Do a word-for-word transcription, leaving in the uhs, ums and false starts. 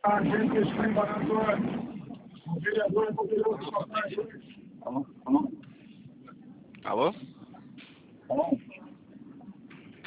a gente que está embarcando o vereador é poderoso. Alô? Alô? Alô?